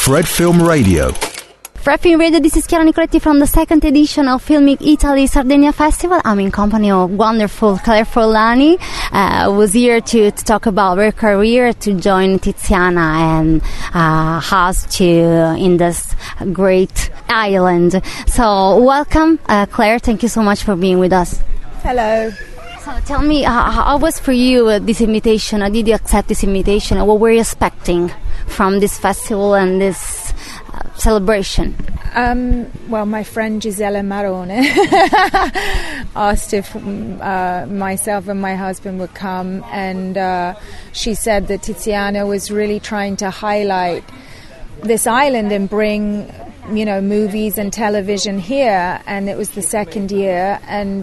Fred Film Radio. Fred Film Radio, this is Chiara Nicoletti from the second edition of Filmic Italy Sardinia Festival. I'm in company of wonderful Claire Forlani, who's here to talk about her career, to join Tiziana and us in this great island. So welcome, Claire. Thank you so much for being with us. Hello. So tell me, how was for you this invitation? Did you accept this invitation? What were you expecting from this festival and this celebration? Well, my friend Gisella Marone asked if myself and my husband would come, and she said that Tiziana was really trying to highlight this island and bring, movies and television here, and it was the second year, and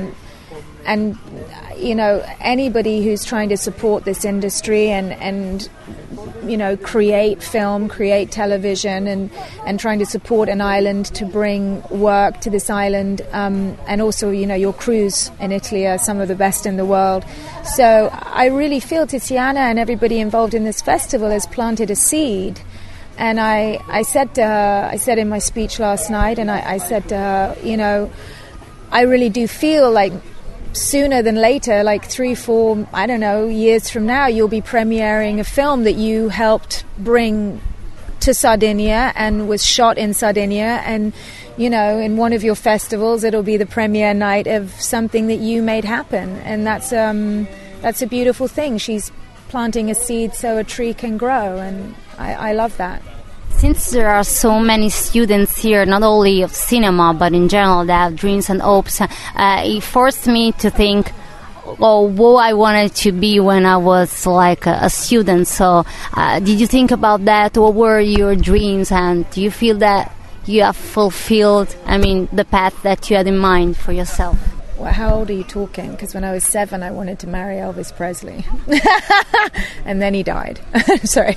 anybody who's trying to support this industry and create film, create television, and trying to support an island to bring work to this island, and also, your crews in Italy are some of the best in the world. So I really feel Tiziana and everybody involved in this festival has planted a seed. And I said to her, I said in my speech last night, and I said to her, I really do feel like sooner than later, like 3-4, I don't know, years from now, you'll be premiering a film that you helped bring to Sardinia and was shot in Sardinia, and in one of your festivals it'll be the premiere night of something that you made happen, and that's a beautiful thing. She's planting a seed so a tree can grow, and I love that. Since there are so many students here, not only of cinema, but in general, that have dreams and hopes, it forced me to think, what I wanted to be when I was like a student. So did you think about that? What were your dreams? And do you feel that you have fulfilled, the path that you had in mind for yourself? Well, how old are you talking? Because when I was 7, I wanted to marry Elvis Presley. And then he died. Sorry.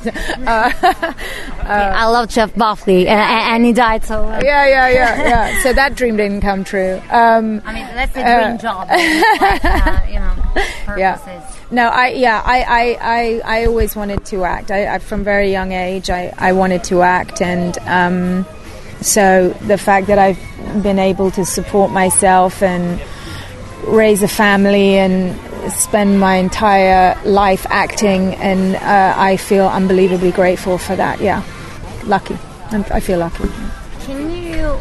I love Jeff Buckley, and he died, so... Yeah. So that dream didn't come true. That's a dream job. Purposes. Yeah. No, I always wanted to act. I from very young age, I wanted to act, and so the fact that I've been able to support myself and raise a family and spend my entire life acting, and I feel unbelievably grateful for that. Yeah, lucky. I feel lucky. Can you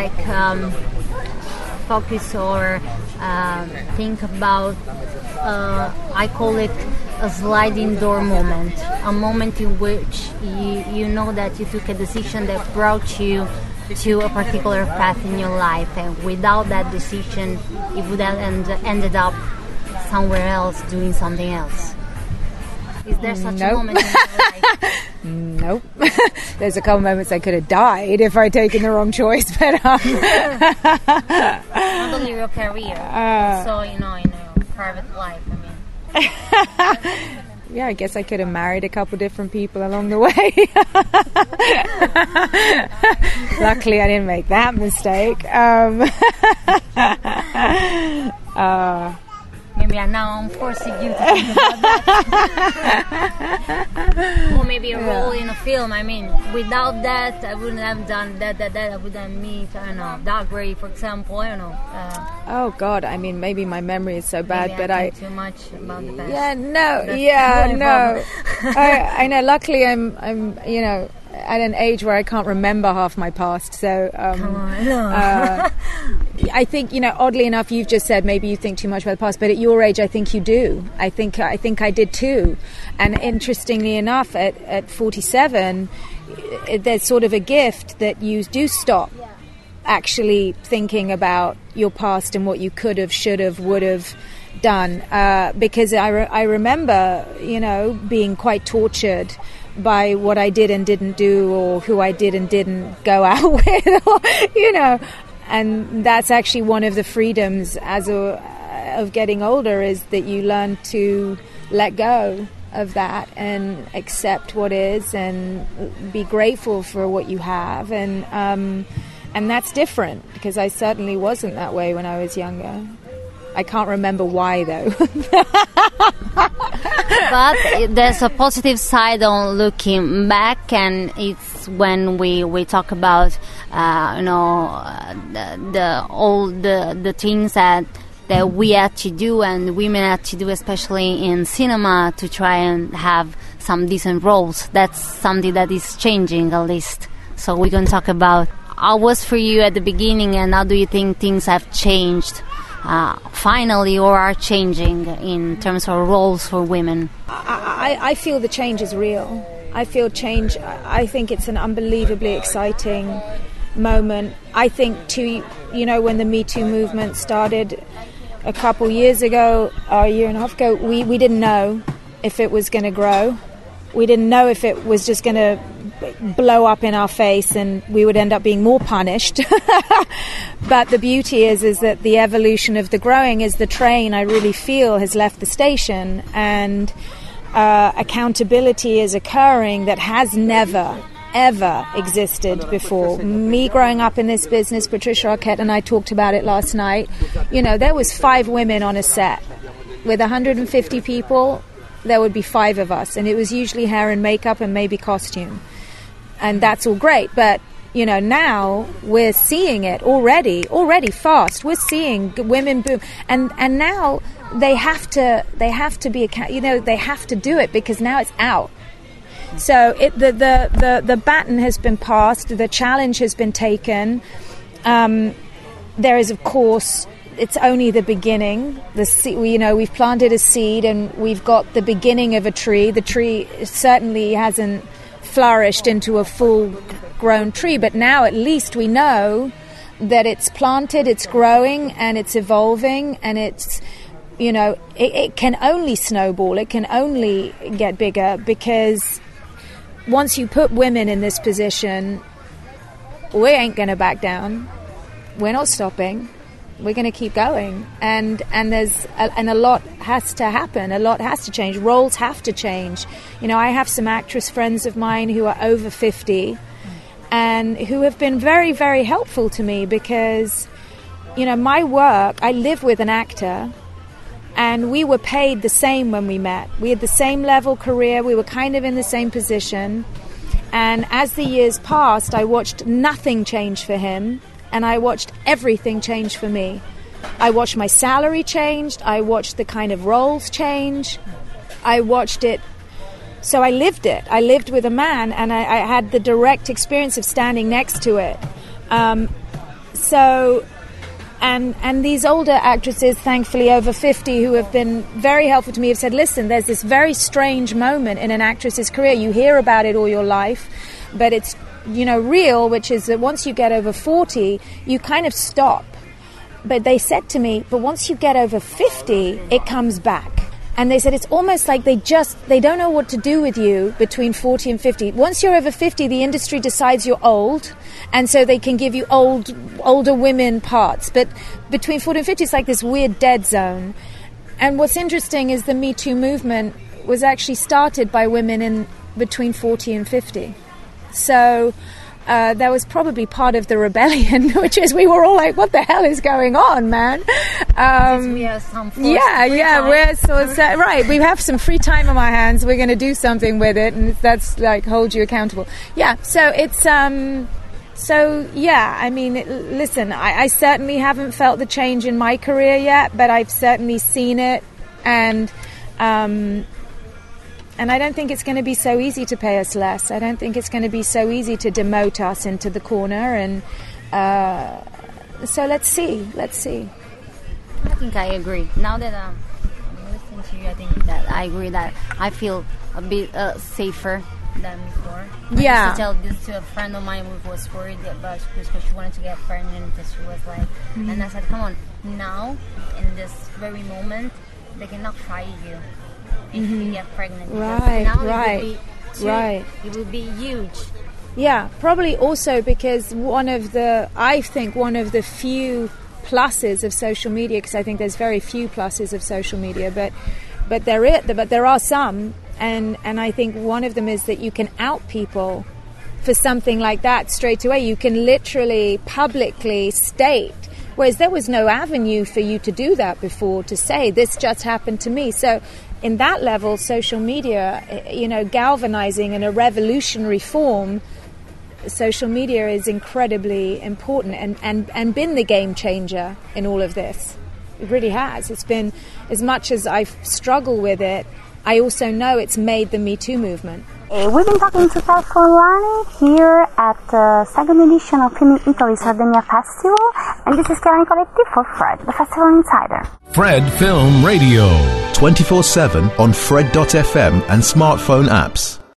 focus or think about I call it a sliding door moment, a moment in which you know that you took a decision that brought you to a particular path in your life, and without that decision you would have ended up somewhere else doing something else. Is there such a moment in your life? Nope. There's a couple moments I could have died if I'd taken the wrong choice, but not only your career, so in your private life. Yeah, I guess I could have married a couple different people along the way. Luckily, I didn't make that mistake. Maybe now I'm forcing you to think about that. Or maybe a role in a film. Without that, I wouldn't have done that. I wouldn't meet, Doug Gray, for example. Oh God, maybe my memory is so bad, maybe but I think too much about the past. No. I know. Luckily, I'm at an age where I can't remember half my past. So come on, no. I think, oddly enough, you've just said maybe you think too much about the past, but at your age, I think you do. I think I did too. And interestingly enough, at 47, there's sort of a gift that you do stop actually thinking about your past and what you could have, should have, would have done. Because I remember, being quite tortured by what I did and didn't do, or who I did and didn't go out with, or, and that's actually one of the freedoms of getting older, is that you learn to let go of that and accept what is and be grateful for what you have, and that's different, because I certainly wasn't that way when I was younger. I can't remember why, though. But there's a positive side on looking back, and it's when we talk about the things that we had to do and women had to do, especially in cinema, to try and have some decent roles. That's something that is changing, at least. So we're going to talk about how was for you at the beginning, and how do you think things have changed finally, or are changing in terms of roles for women? I feel the change is real. I feel change. I think it's an unbelievably exciting moment. I think too, when the Me Too movement started a couple years ago, a year and a half ago, we didn't know if it was going to grow. We didn't know if it was just going to blow up in our face and we would end up being more punished. But the beauty is that the evolution of the growing is the train, I really feel, has left the station, and accountability is occurring that has never ever existed before. Me growing up in this business, Patricia Arquette and I talked about it last night, there was 5 women on a set. With 150 people, there would be 5 of us, and it was usually hair and makeup and maybe costume. And that's all great, but now we're seeing it already fast. We're seeing women boom, and now they have to be they have to do it, because now it's out. So the baton has been passed, the challenge has been taken. There is, of course, it's only the beginning. We've planted a seed and we've got the beginning of a tree. The tree certainly hasn't flourished into a full-grown tree, but now at least we know that it's planted, it's growing, and it's evolving, and it's, it can only snowball, it can only get bigger, because once you put women in this position, we ain't going to back down. We're not stopping. We're going to keep going, and a lot has to happen. A lot has to change. Roles have to change. I have some actress friends of mine who are over 50, and who have been very, very helpful to me, because, my work. I live with an actor, and we were paid the same when we met. We had the same level career. We were kind of in the same position, and as the years passed, I watched nothing change for him. And I watched everything change for me. I watched my salary changed. I watched the kind of roles change. I watched it. So I lived it. I lived with a man, and I had the direct experience of standing next to it. And these older actresses, thankfully over 50, who have been very helpful to me, have said, listen, there's this very strange moment in an actress's career. You hear about it all your life, but it's real, which is that once you get over 40, you kind of stop. But they said to me, but once you get over 50, it comes back. And they said it's almost like they don't know what to do with you between 40 and 50. Once you're over 50, the industry decides you're old, and so they can give you older women parts. But between 40 and 50, it's like this weird dead zone. And what's interesting is the Me Too movement was actually started by women in between 40 and 50. So that was probably part of the rebellion, which is we were all like, what the hell is going on, man? We have some right. We have some free time on our hands. We're going to do something with it, and that's like hold you accountable. Yeah, so it's... listen, I certainly haven't felt the change in my career yet, but I've certainly seen it, and I don't think it's going to be so easy to pay us less. I don't think it's going to be so easy to demote us into the corner. And so let's see. I think I agree. Now that I'm listening to you, I think that I agree that I feel a bit safer than before. I used to tell this to a friend of mine who was worried about because she wanted to get pregnant. She was like, and I said, come on, now, in this very moment, they cannot fire you if you get pregnant. It will be huge. Yeah, probably also because one of the few pluses of social media, because I think there's very few pluses of social media, but there are some, and I think one of them is that you can out people for something like that straight away. You can literally publicly state Whereas there was no avenue for you to do that before, to say, this just happened to me. So in that level, social media, galvanizing in a revolutionary form, social media is incredibly important and been the game changer in all of this. It really has. It's been, as much as I struggle with it, I also know it's made the Me Too movement. We've been talking to Fred Forlani here at the second edition of Film Italy Sardinia Festival, and this is Chiara Nicoletti for Fred, the Festival Insider. Fred Film Radio. 24/7 on Fred.fm and smartphone apps.